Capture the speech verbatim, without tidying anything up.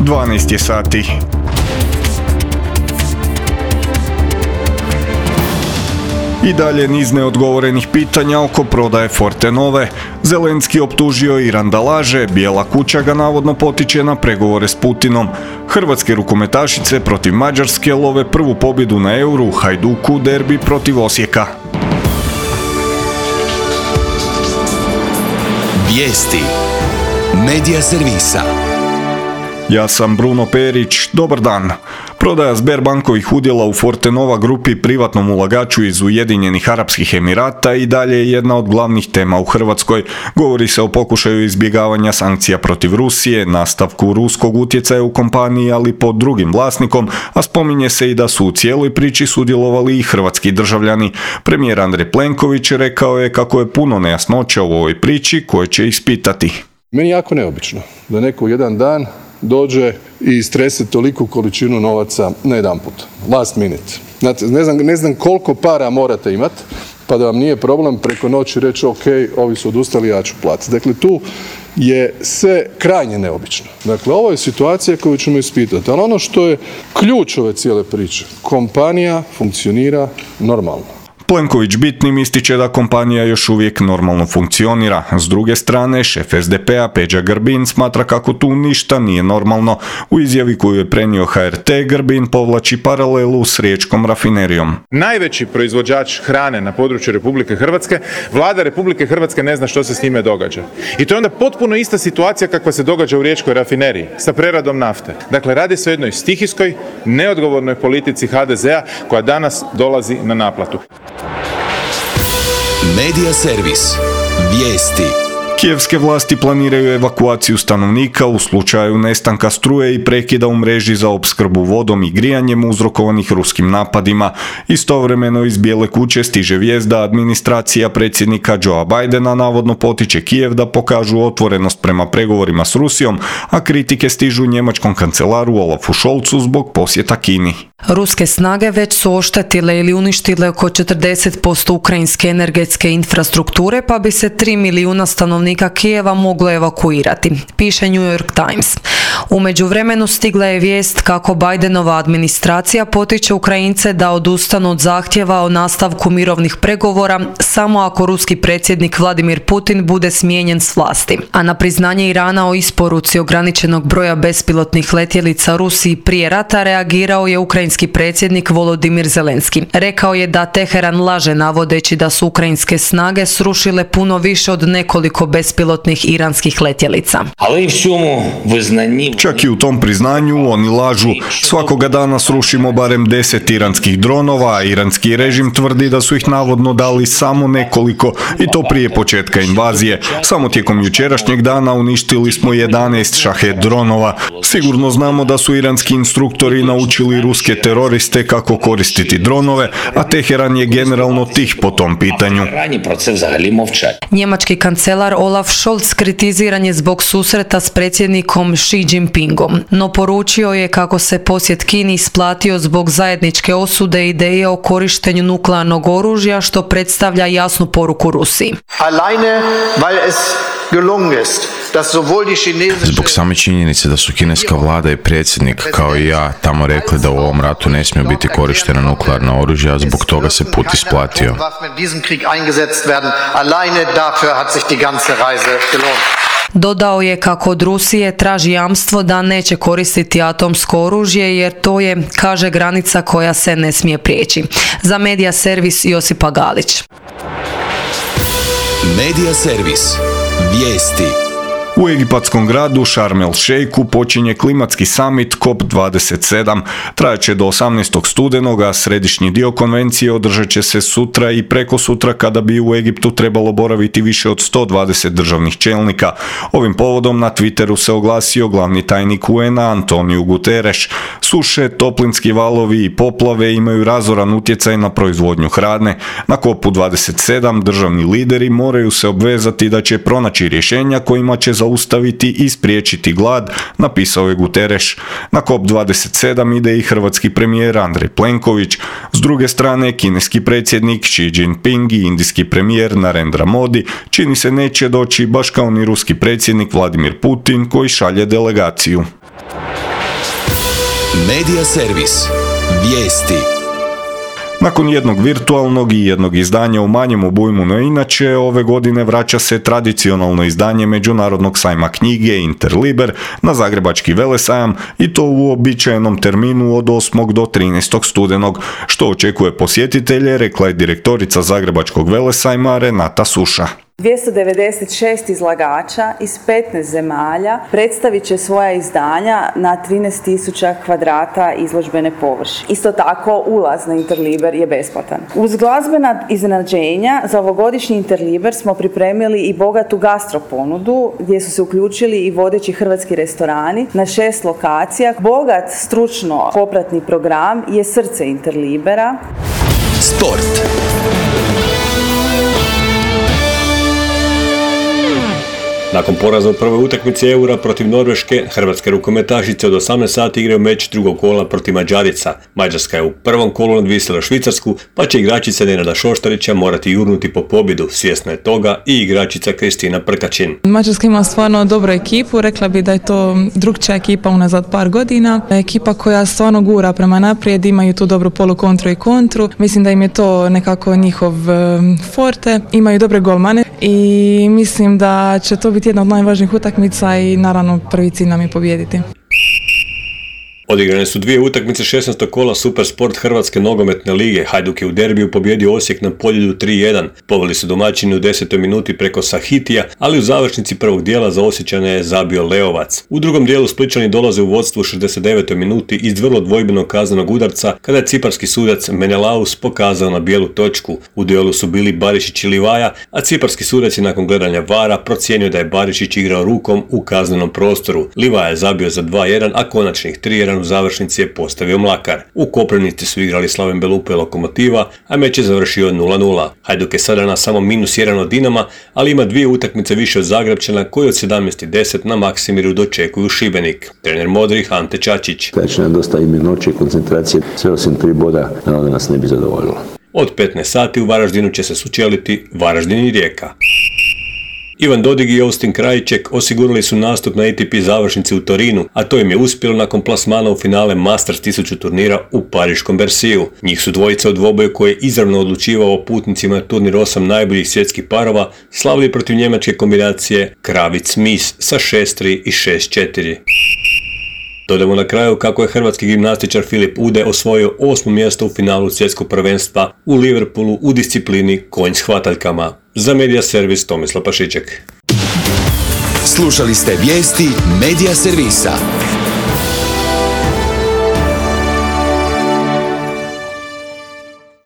dvanaest je sati. I dalje niz neodgovorenih pitanja oko prodaje Fortenove. Zelenski optužio Iran da laže, Bijela kuća ga navodno potiče na pregovore s Putinom. Hrvatske rukometašice protiv Mađarske love prvu pobjedu na Euru, Hajduku derbi protiv Osijeka. Vijesti Medija servisa. Ja sam Bruno Perić, dobar dan. Prodaja Sberbankovih udjela u Fortenova grupi privatnom ulagaču iz Ujedinjenih Arapskih Emirata i dalje je jedna od glavnih tema u Hrvatskoj. Govori se o pokušaju izbjegavanja sankcija protiv Rusije, nastavku ruskog utjecaja u kompaniji, ali pod drugim vlasnikom, a spominje se i da su u cijeloj priči sudjelovali i hrvatski državljani. Premijer Andrej Plenković rekao je kako je puno nejasnoća u ovoj priči koje će ispitati. Meni je jako neobično da neko u jedan dan dođe i istrese toliku količinu novaca na jedan put. Last minute. Znate, ne znam, ne znam koliko para morate imati, pa da vam nije problem preko noći reći ok, ovi su odustali, ja ću platiti. Dakle, tu je sve krajnje neobično. Dakle, ovo je situacija koju ćemo ispitati. Ali ono što je ključ ove cijele priče, kompanija funkcionira normalno. Plenković bitnim ističe da kompanija još uvijek normalno funkcionira. S druge strane, šef es de pe a Peđa Grbin smatra kako tu ništa nije normalno. U izjavi koju je prenio ha er te, Grbin povlači paralelu s riječkom rafinerijom. Najveći proizvođač hrane na području Republike Hrvatske, vlada Republike Hrvatske ne zna što se s njime događa. I to je onda potpuno ista situacija kakva se događa u riječkoj rafineriji sa preradom nafte. Dakle, radi se o jednoj stihijskoj, neodgovornoj politici ha de ze a koja danas dolazi na naplatu. Medija servis. Vijesti. Kijevske vlasti planiraju evakuaciju stanovnika u slučaju nestanka struje i prekida u mreži za opskrbu vodom i grijanjem uzrokovanih ruskim napadima. Istovremeno iz Bijele kuće stiže vijest da administracija predsjednika Joea Bidena navodno potiče Kijev da pokažu otvorenost prema pregovorima s Rusijom, a kritike stižu njemačkom kancelaru Olafu Scholzu zbog posjeta Kini. Ruske snage već su oštetile ili uništile oko četrdeset posto ukrajinske energetske infrastrukture, pa bi se tri milijuna stanovnika Kijeva moglo evakuirati, piše New York Times. U međuvremenu stigla je vijest kako Bidenova administracija potiče Ukrajince da odustanu od zahtjeva o nastavku mirovnih pregovora samo ako ruski predsjednik Vladimir Putin bude smijenjen s vlasti. A na priznanje Irana o isporuci ograničenog broja bespilotnih letjelica Rusiji prije rata reagirao je ukrajinski predsjednik Volodimir Zelenski. Rekao je da Teheran laže navodeći da su ukrajinske snage srušile puno više od nekoliko bespilotnih iranskih letjelica. Čak i u tom priznanju oni lažu. Svakoga dana srušimo barem deset iranskih dronova, a iranski režim tvrdi da su ih navodno dali samo nekoliko i to prije početka invazije. Samo tijekom jučerašnjeg dana uništili smo jedanaest šahed dronova. Sigurno znamo da su iranski instruktori naučili ruske teroriste kako koristiti dronove, a Teheran je generalno tih po tom pitanju. Njemački kancelar Olaf Scholz kritiziran je zbog susreta s predsjednikom Xi Jinpingom, no poručio je kako se posjet Kini isplatio zbog zajedničke osude ideje o korištenju nuklearnog oružja, što predstavlja jasnu poruku Rusiji. Zbog same činjenice da su kineska vlada i predsjednik kao i ja tamo rekli da u ovom ratu ne smiju biti korištena nuklearna oružja, zbog toga se put isplatio. Dodao je kako od Rusije traži jamstvo da neće koristiti atomsko oružje jer to je, kaže, granica koja se ne smije prijeći. Za Medija servis Josipa Galić. Medija servis. Vijesti. U egipatskom gradu Sharm el Sheikhu počinje klimatski summit C O P dvadeset sedam. Trajaće do osamnaestog studenog, a središnji dio konvencije održat će se sutra i preko sutra kada bi u Egiptu trebalo boraviti više od sto dvadeset državnih čelnika. Ovim povodom na Twitteru se oglasio glavni tajnik u en a Antonio Guterres. Suše, toplinski valovi i poplave imaju razoran utjecaj na proizvodnju hrane. Na C O P dvadeset sedam državni lideri moraju se obvezati da će pronaći rješenja kojima će zaustaviti i spriječiti glad, napisao je Guterres. Na C O P dvadeset sedam ide i hrvatski premijer Andrej Plenković. S druge strane, kineski predsjednik Xi Jinping i indijski premijer Narendra Modi čini se neće doći, baš kao ni ruski predsjednik Vladimir Putin koji šalje delegaciju. Medija servis. Vijesti. Nakon jednog virtualnog i jednog izdanja u manjem obujmu no inače, ove godine vraća se tradicionalno izdanje Međunarodnog sajma knjige Interliber na Zagrebački velesajam i to u uobičajenom terminu od osmog do trinaestog studenog, što očekuje posjetitelje, rekla je direktorica Zagrebačkog velesajma Renata Suša. dvjesto devedeset šest izlagača iz petnaest zemalja predstavit će svoja izdanja na trinaest tisuća kvadrata izložbene površine. Isto tako, ulaz na Interliber je besplatan. Uz glazbena iznenađenja za ovogodišnji Interliber smo pripremili i bogatu gastro ponudu gdje su se uključili i vodeći hrvatski restorani na šest lokacija. Bogat stručno popratni program je srce Interlibera. Sport. Nakon poraza u prvoj utakmici Eura protiv Norveške, hrvatske rukometašice od osamnaest sati igraju meč drugog kola protiv Mađarica. Mađarska je u prvom kolu nadvisila Švicarsku, pa će igračica Nenada Šoštarića morati jurnuti po pobjedu. Svjesna je toga i igračica Kristina Prkačin. Mađarska ima stvarno dobru ekipu, rekla bi da je to drugčija ekipa unazad par godina. Ekipa koja stvarno gura prema naprijed, imaju tu dobru polukontru i kontru. Mislim da im je to nekako njihov forte, imaju dobre golmane i mislim da će to biti jedna od najvažnijih utakmica i naravno prvi cilj nam je pobijediti. Odigrane su dvije utakmice šesnaestog kola Supersport Hrvatske nogometne lige. Hajduk je u derbiju pobijedio Osijek na Poljudu tri jedan. Poveli su domaćini u desetoj minuti preko Sahitija, ali u završnici prvog dijela za Osječane je zabio Leovac. U drugom dijelu Splićani dolaze u vodstvo u šezdeset devetoj minuti iz vrlo dvojbenog kaznenog udarca kada je ciparski sudac Menelaus pokazao na bijelu točku. U duelu su bili Barišić i Livaja, a ciparski sudac je nakon gledanja vara procijenio da je Barišić igrao rukom u kaznenom prostoru. Livaja je zabio za dva jedan, a konačnih tri jedan u završnici je postavio Mlakar. U Koprivnici su igrali Slaven Belupo i Lokomotiva, a meč je završio nula nula. Hajduk je sada na samo minus jedan od Dinama, ali ima dvije utakmice više od Zagrepčana koji od sedamnaest deset na Maksimiru dočekuju Šibenik. Trener Modrih Ante Čačić. Znači nam dosta i mirnoće i koncentracije, sve osim tri boda, naravno nas ne bi zadovoljilo. Od petnaest sati u Varaždinu će se sučeliti Varaždin i Rijeka. Ivan Dodig i Austin Krajček osigurali su nastup na A T P završnici u Torinu, a to im je uspjelo nakon plasmana u finale Masters tisuću turnira u pariškom Berciju. Njih su dvojica u dvoboju koji je izravno odlučivao o putnicima na turnir osam najboljih svjetskih parova slavili protiv njemačke kombinacije Kravic-Mies sa šest tri i šest četiri. Dodamo na kraju kako je hrvatski gimnastičar Filip Ude osvojio osmo mjesto u finalu svjetskog prvenstva u Liverpoolu u disciplini konj s hvataljkama. Za Medija servis Tomislav Pašiček. Slušali ste vijesti Medija servisa.